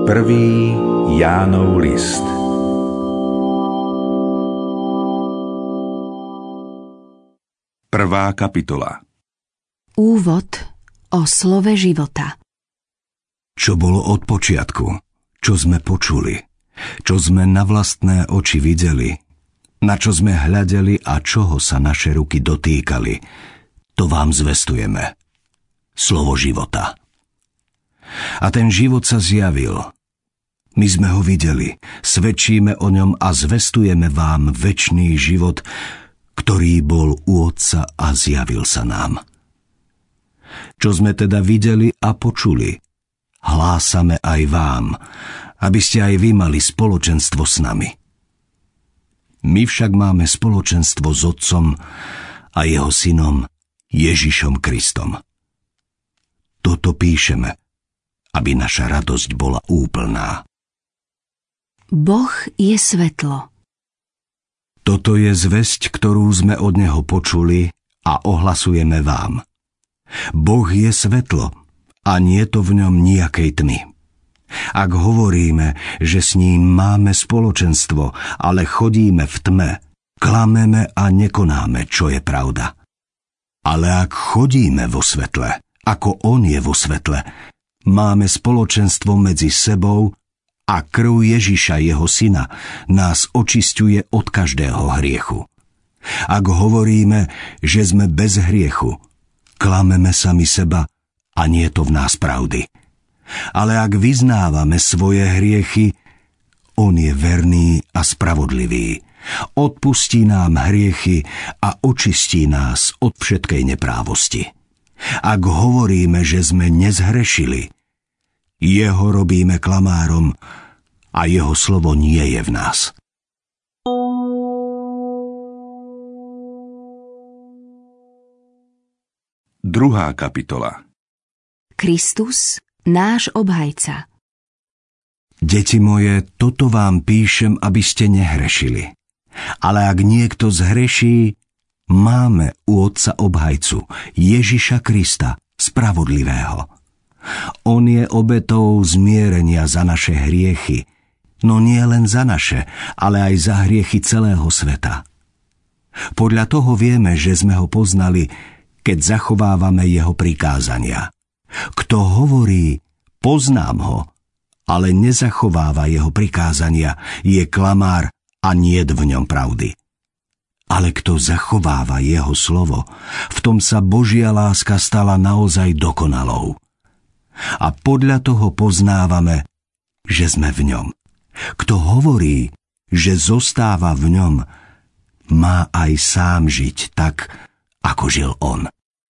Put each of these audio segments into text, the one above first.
1. Jánov list. Prvá kapitola. Úvod o slove života. Čo bolo od počiatku, čo sme počuli, čo sme na vlastné oči videli, na čo sme hľadeli a čoho sa naše ruky dotýkali, to vám zvestujeme. Slovo života. A ten život sa zjavil. My sme ho videli, svedčíme o ňom a zvestujeme vám večný život, ktorý bol u Otca a zjavil sa nám. Čo sme teda videli a počuli, hlásame aj vám, aby ste aj vy mali spoločenstvo s nami. My však máme spoločenstvo s Otcom a jeho synom Ježišom Kristom. Toto píšeme, aby naša radosť bola úplná. Boh je svetlo. Toto je zvesť, ktorú sme od Neho počuli a ohlasujeme vám. Boh je svetlo a nie je to v ňom nejakej tmy. Ak hovoríme, že s ním máme spoločenstvo, ale chodíme v tme, klameme a nekonáme, čo je pravda. Ale ak chodíme vo svetle, ako on je vo svetle, máme spoločenstvo medzi sebou a krv Ježiša, jeho syna, nás očisťuje od každého hriechu. Ak hovoríme, že sme bez hriechu, klameme sami seba a nie je to v nás pravdy. Ale ak vyznávame svoje hriechy, on je verný a spravodlivý. Odpustí nám hriechy a očistí nás od všetkej neprávosti. Ak hovoríme, že sme nezhrešili, jeho robíme klamárom a jeho slovo nie je v nás. Druhá kapitola. Kristus, náš obhajca. Deti moje, toto vám píšem, aby ste nehrešili. Ale ak niekto zhreší, máme u Otca obhajcu, Ježiša Krista, spravodlivého. On je obetou zmierenia za naše hriechy, no nie len za naše, ale aj za hriechy celého sveta. Podľa toho vieme, že sme ho poznali, keď zachovávame jeho prikázania. Kto hovorí, poznám ho, ale nezachováva jeho prikázania, je klamár a niet v ňom pravdy. Ale kto zachováva jeho slovo, v tom sa Božia láska stala naozaj dokonalou. A podľa toho poznávame, že sme v ňom. Kto hovorí, že zostáva v ňom, má aj sám žiť tak, ako žil on.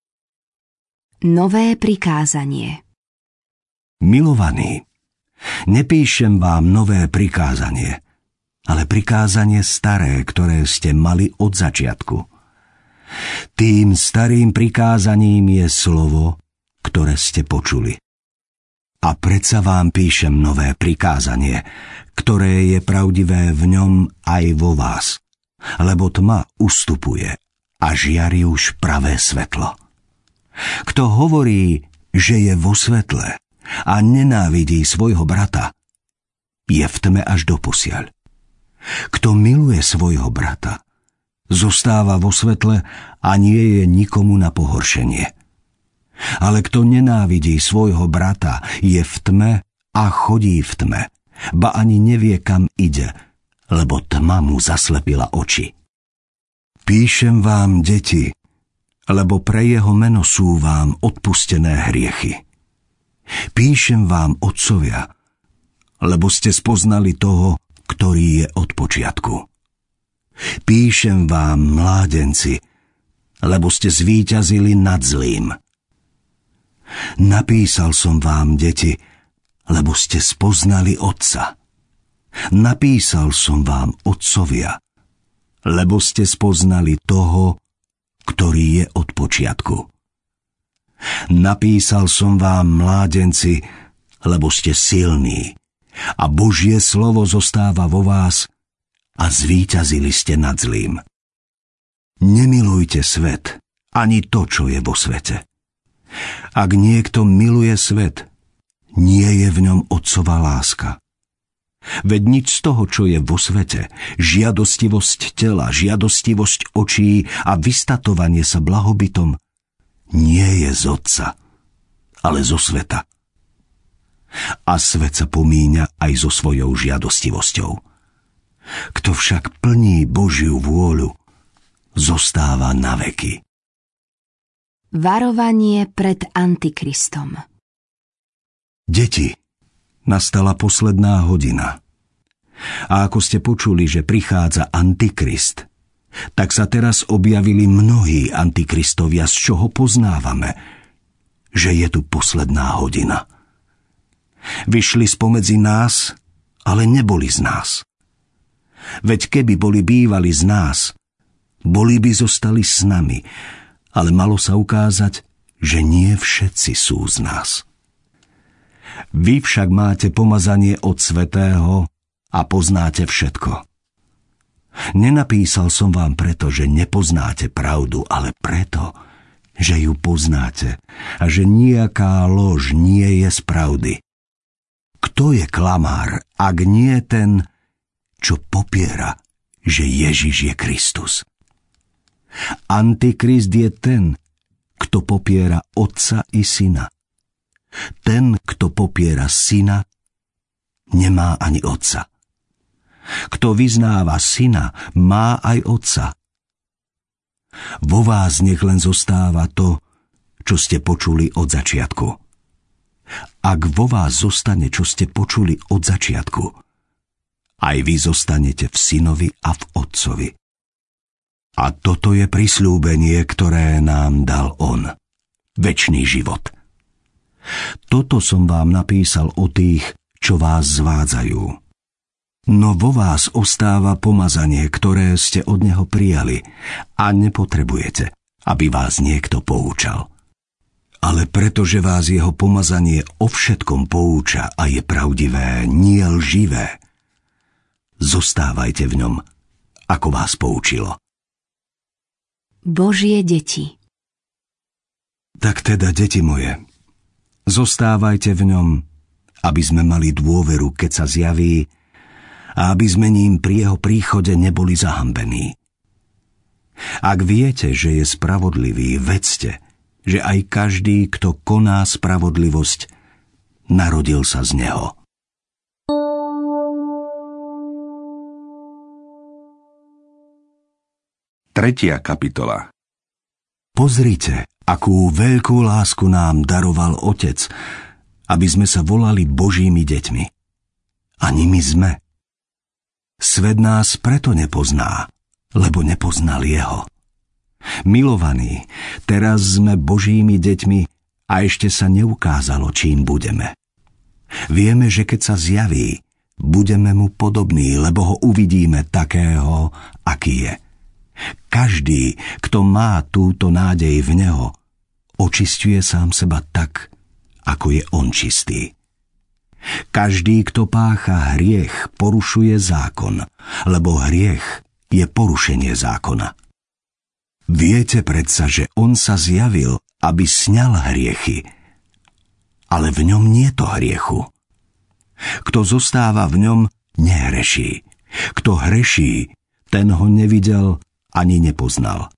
Nové prikázanie. Milovaní, nepíšem vám nové prikázanie, ale prikázanie staré, ktoré ste mali od začiatku. Tým starým prikázaním je slovo, ktoré ste počuli. A predsa vám píšem nové prikázanie, ktoré je pravdivé v ňom aj vo vás, lebo tma ustupuje a žiari už pravé svetlo. Kto hovorí, že je vo svetle a nenávidí svojho brata, je v tme až doposiaľ. Kto miluje svojho brata, zostáva vo svetle a nie je nikomu na pohoršenie. Ale kto nenávidí svojho brata, je v tme a chodí v tme, ba ani nevie, kam ide, lebo tma mu zaslepila oči. Píšem vám, deti, lebo pre jeho meno sú vám odpustené hriechy. Píšem vám, otcovia, lebo ste spoznali toho, ktorý je od počiatku. Píšem vám, mládenci, lebo ste zvíťazili nad zlým. Napísal som vám, deti, lebo ste spoznali Otca. Napísal som vám, otcovia, lebo ste spoznali toho, ktorý je od počiatku. Napísal som vám, mládenci, lebo ste silní a Božie slovo zostáva vo vás a zvíťazili ste nad zlým. Nemilujte svet, ani to, čo je vo svete. Ak niekto miluje svet, nie je v ňom Otcov otcova láska. Veď nič z toho, čo je vo svete, žiadostivosť tela, žiadostivosť očí a vystatovanie sa blahobytom, nie je z otca, ale zo sveta. A svet sa pomíňa aj so svojou žiadostivosťou. Kto však plní Božiu vôľu, zostáva na veky. Varovanie pred Antikristom. Deti, nastala posledná hodina. A ako ste počuli, že prichádza Antikrist, tak sa teraz objavili mnohí antikristovia, z čoho poznávame, že je tu posledná hodina. Vyšli spomedzi nás, ale neboli z nás. Veď keby boli bývali z nás, boli by zostali s nami, ale malo sa ukázať, že nie všetci sú z nás. Vy však máte pomazanie od Svätého a poznáte všetko. Nenapísal som vám preto, že nepoznáte pravdu, ale preto, že ju poznáte a že nejaká lož nie je z pravdy. Kto je klamár, ak nie ten, čo popiera, že Ježiš je Kristus? Antikrist je ten, kto popiera Otca i Syna. Ten, kto popiera Syna, nemá ani Otca. Kto vyznáva Syna, má aj Otca. Vo vás nech len zostáva to, čo ste počuli od začiatku. Ak vo vás zostane, čo ste počuli od začiatku, aj vy zostanete v Synovi a v Otcovi. A toto je prisľúbenie, ktoré nám dal On. Večný život. Toto som vám napísal o tých, čo vás zvádzajú. No vo vás ostáva pomazanie, ktoré ste od Neho prijali a nepotrebujete, aby vás niekto poučal. Ale pretože vás jeho pomazanie o všetkom pouča a je pravdivé, nie lživé, zostávajte v ňom, ako vás poučilo. Božie deti. Tak teda, deti moje, zostávajte v ňom, aby sme mali dôveru, keď sa zjaví, a aby sme ním pri jeho príchode neboli zahambení. Ak viete, že je spravodlivý, vedzte, že aj každý, kto koná spravodlivosť, narodil sa z neho. Tretia kapitola. Pozrite, akú veľkú lásku nám daroval Otec, aby sme sa volali Božími deťmi. A nimi sme. Svet nás preto nepozná, lebo nepoznal jeho. Milovaní, teraz sme Božími deťmi a ešte sa neukázalo, čím budeme. Vieme, že keď sa zjaví, budeme mu podobní, lebo ho uvidíme takého, aký je. Každý, kto má túto nádej v neho, očisťuje sám seba tak, ako je on čistý. Každý, kto pácha hriech, porušuje zákon, lebo hriech je porušenie zákona. Viete predsa, že on sa zjavil, aby sňal hriechy, ale v ňom nie to hriechu. Kto zostáva v ňom, nehreší. Kto hreší, ten ho nevidel ani nepoznal.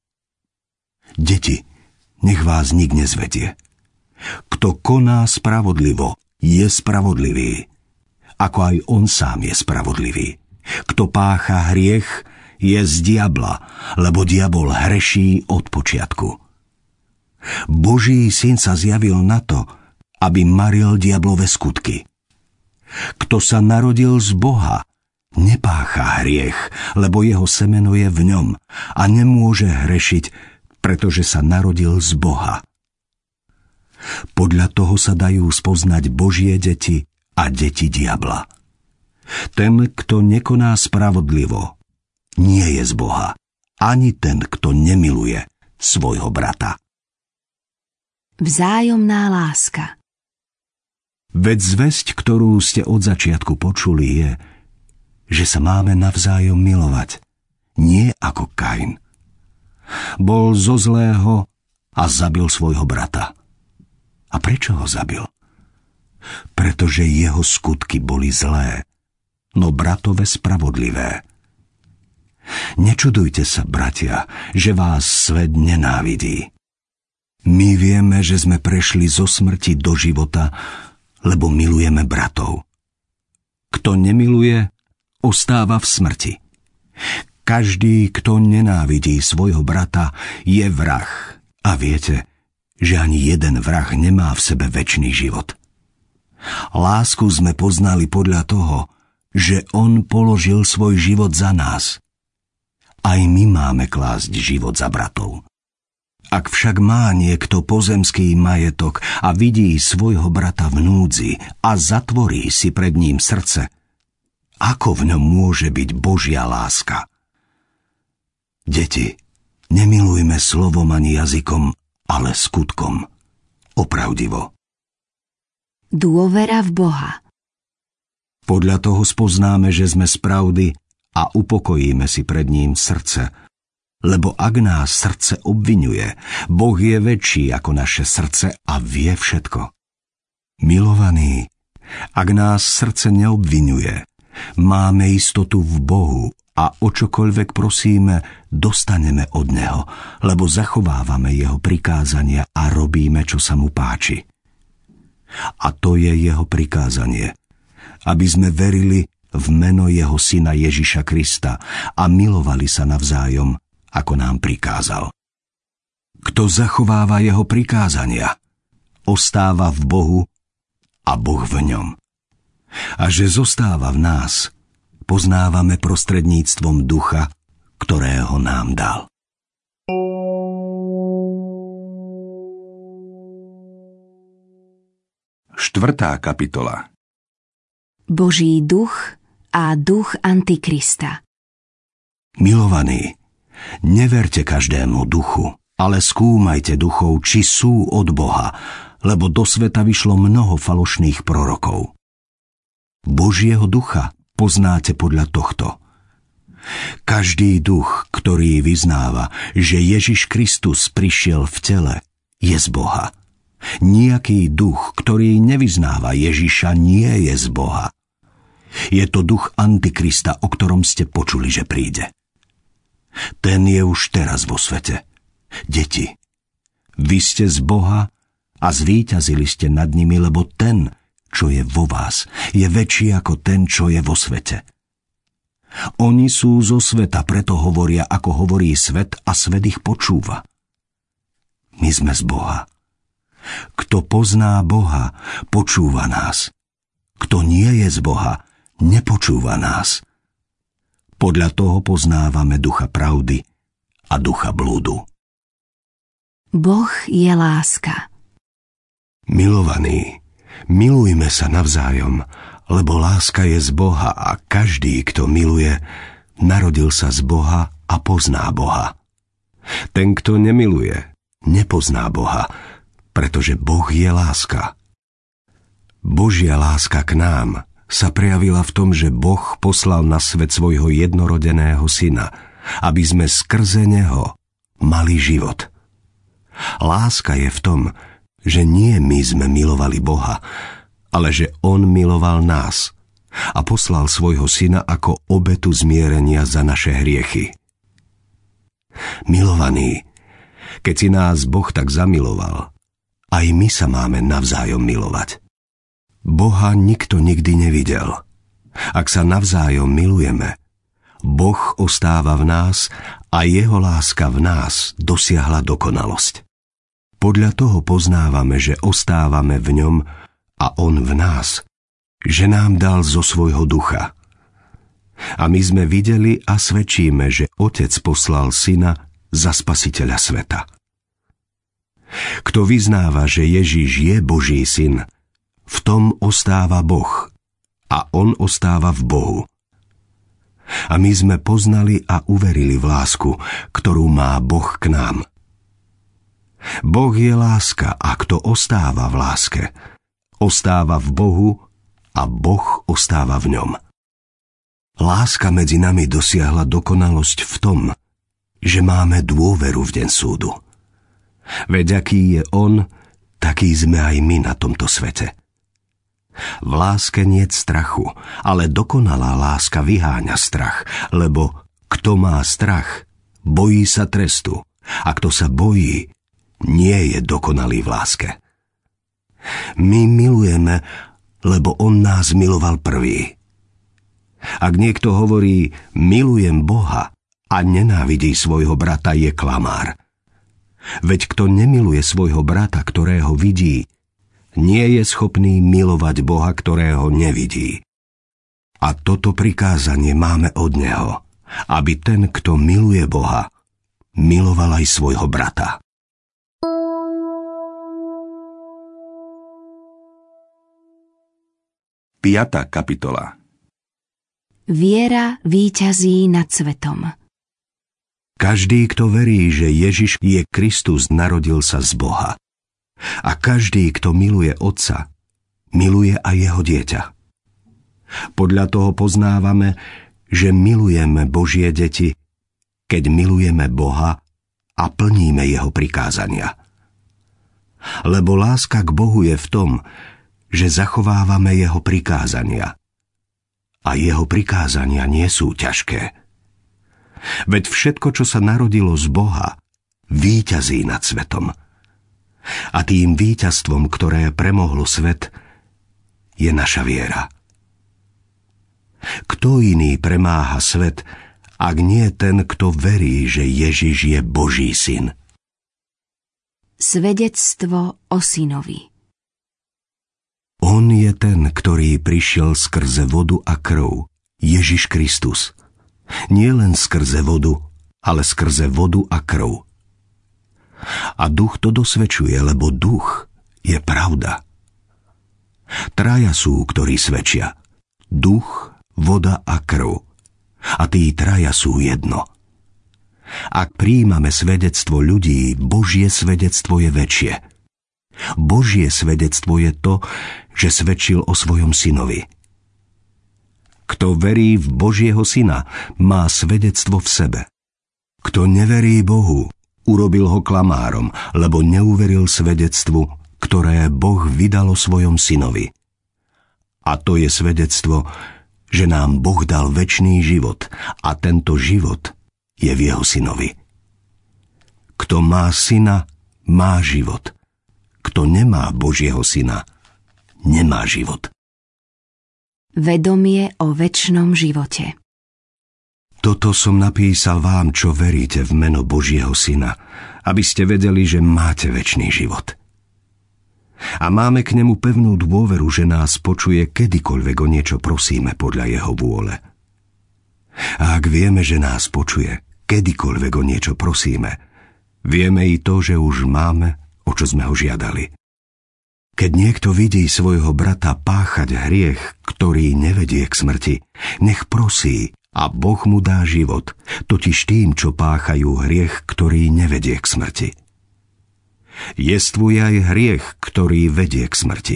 Deti, nech vás nik nezvedie. Kto koná spravodlivo, je spravodlivý, ako aj on sám je spravodlivý. Kto pácha hriech, je z diabla, lebo diabol hreší od počiatku. Boží Syn sa zjavil na to, aby maril diablove skutky. Kto sa narodil z Boha, nepácha hriech, lebo jeho semeno je v ňom a nemôže hrešiť, pretože sa narodil z Boha. Podľa toho sa dajú spoznať Božie deti a deti diabla. Ten, kto nekoná spravodlivo, nie je z Boha, ani ten, kto nemiluje svojho brata. Vzájomná láska. Veď zvesť, ktorú ste od začiatku počuli, je, že sa máme navzájom milovať, nie ako Kain. Bol zo zlého a zabil svojho brata. A prečo ho zabil? pretože jeho skutky boli zlé, no bratove spravodlivé. Nečudujte sa, bratia, že vás svet nenávidí. My vieme, že sme prešli zo smrti do života, lebo milujeme bratov. Kto nemiluje, ostáva v smrti. Každý, kto nenávidí svojho brata, je vrah. A viete, že ani jeden vrah nemá v sebe večný život. Lásku sme poznali podľa toho, že on položil svoj život za nás. Aj my máme klásť život za bratov. Ak však má niekto pozemský majetok a vidí svojho brata v núdzi a zatvorí si pred ním srdce, ako v ňom môže byť Božia láska? Deti, nemilujme slovom ani jazykom, ale skutkom. Opravdivo. Dôvera v Boha. Podľa toho spoznáme, že sme z pravdy a upokojíme si pred ním srdce. Lebo ak nás srdce obviňuje, Boh je väčší ako naše srdce a vie všetko. Milovaní, ak nás srdce neobviňuje, máme istotu v Bohu a o čokoľvek prosíme, dostaneme od Neho, lebo zachovávame Jeho prikázania a robíme, čo sa mu páči. A to je Jeho prikázanie, aby sme verili v meno Jeho Syna Ježiša Krista a milovali sa navzájom, ako nám prikázal. Kto zachováva Jeho prikázania, ostáva v Bohu a Boh v ňom. A že zostáva v nás, poznávame prostredníctvom Ducha, ktorého nám dal. Štvrtá kapitola. Boží duch a duch Antikrista. Milovaní, neverte každému duchu, ale skúmajte duchov, či sú od Boha, lebo do sveta vyšlo mnoho falošných prorokov. Božieho ducha poznáte podľa tohto. Každý duch, ktorý vyznáva, že Ježiš Kristus prišiel v tele, je z Boha. Nijaký duch, ktorý nevyznáva Ježiša, nie je z Boha. Je to duch Antikrista, o ktorom ste počuli, že príde. Ten je už teraz vo svete. Deti, vy ste z Boha a zvíťazili ste nad nimi, lebo ten, čo je vo vás, je väčší ako ten, čo je vo svete. Oni sú zo sveta, preto hovoria, ako hovorí svet, a svet ich počúva. My sme z Boha. Kto pozná Boha, počúva nás. Kto nie je z Boha, nepočúva nás. Podľa toho poznávame ducha pravdy a ducha blúdu. Boh je láska. Milovaní, milujme sa navzájom, lebo láska je z Boha a každý, kto miluje, narodil sa z Boha a pozná Boha. Ten, kto nemiluje, nepozná Boha, pretože Boh je láska. Božia láska k nám sa prejavila v tom, že Boh poslal na svet svojho jednorodeného syna, aby sme skrze neho mali život. Láska je v tom, že nie my sme milovali Boha, ale že on miloval nás a poslal svojho syna ako obetu zmierenia za naše hriechy. Milovaní, keď si nás Boh tak zamiloval, aj my sa máme navzájom milovať. Boha nikto nikdy nevidel. Ak sa navzájom milujeme, Boh ostáva v nás a jeho láska v nás dosiahla dokonalosť. Podľa toho poznávame, že ostávame v ňom a on v nás, že nám dal zo svojho ducha. A my sme videli a svedčíme, že Otec poslal syna za spasiteľa sveta. Kto vyznáva, že Ježiš je Boží syn, v tom ostáva Boh a on ostáva v Bohu. A my sme poznali a uverili v lásku, ktorú má Boh k nám. Boh je láska a kto ostáva v láske, ostáva v Bohu a Boh ostáva v ňom. Láska medzi nami dosiahla dokonalosť v tom, že máme dôveru v deň súdu. Veď aký je on, taký sme aj my na tomto svete. V láske niet strachu, ale dokonalá láska vyháňa strach, lebo kto má strach, bojí sa trestu, a kto sa bojí, nie je dokonalý v láske. My milujeme, lebo on nás miloval prvý. Ak niekto hovorí, milujem Boha a nenávidí svojho brata, je klamár. Veď kto nemiluje svojho brata, ktorého vidí, nie je schopný milovať Boha, ktorého nevidí. A toto prikázanie máme od Neho, aby ten, kto miluje Boha, miloval aj svojho brata. Piatá kapitola. Viera víťazí nad svetom. Každý, kto verí, že Ježiš je Kristus, narodil sa z Boha. A každý, kto miluje Otca, miluje aj jeho dieťa. Podľa toho poznávame, že milujeme Božie deti, keď milujeme Boha a plníme jeho prikázania. Lebo láska k Bohu je v tom, že zachovávame jeho prikázania. A jeho prikázania nie sú ťažké. Veď všetko, čo sa narodilo z Boha, víťazí nad svetom. A tým víťazstvom, ktoré premohlo svet, je naša viera. Kto iný premáha svet, ak nie ten, kto verí, že Ježiš je Boží syn? Svedectvo o synovi. On je ten, ktorý prišiel skrze vodu a krv, Ježiš Kristus. Nie len skrze vodu, ale skrze vodu a krv. A duch to dosvedčuje, lebo duch je pravda. Traja sú, ktorí svedčia. Duch, voda a krv. A tí traja sú jedno. Ak prijímame svedectvo ľudí, Božie svedectvo je väčšie. Božie svedectvo je to, že svedčil o svojom synovi. Kto verí v Božieho syna, má svedectvo v sebe. Kto neverí Bohu, urobil ho klamárom, lebo neuveril svedectvu, ktoré Boh vydal o svojom synovi. A to je svedectvo, že nám Boh dal večný život a tento život je v jeho synovi. Kto má syna, má život. Kto nemá Božieho syna, nemá život. Vedomie o večnom živote. Toto som napísal vám, čo veríte v meno Božieho syna, aby ste vedeli, že máte večný život. A máme k nemu pevnú dôveru, že nás počuje kedykoľvek o niečo prosíme podľa jeho vôle. A ak vieme, že nás počuje kedykoľvek o niečo prosíme, vieme i to, že už máme, o čo sme ho žiadali. Keď niekto vidí svojho brata páchať hriech, ktorý nevedie k smrti, nech prosí a Boh mu dá život, totiž tým, čo páchajú hriech, ktorý nevedie k smrti. Jestvuje aj hriech, ktorý vedie k smrti.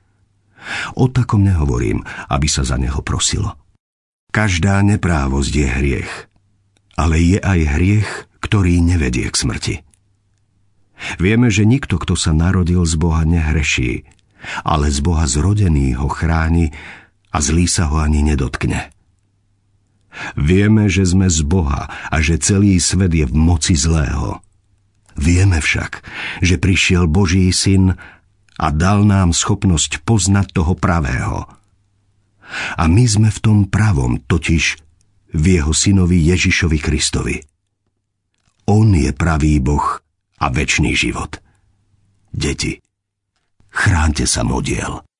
O takom nehovorím, aby sa za neho prosilo. Každá neprávosť je hriech, ale je aj hriech, ktorý nevedie k smrti. Vieme, že nikto, kto sa narodil z Boha, nehreší, ale z Boha zrodený ho chráni a zlý sa ho ani nedotkne. Vieme, že sme z Boha a že celý svet je v moci zlého. Vieme však, že prišiel Boží syn a dal nám schopnosť poznať toho pravého. A my sme v tom pravom, totiž v jeho synovi Ježišovi Kristovi. On je pravý Boh a večný život. Deti, chránte sa modiel.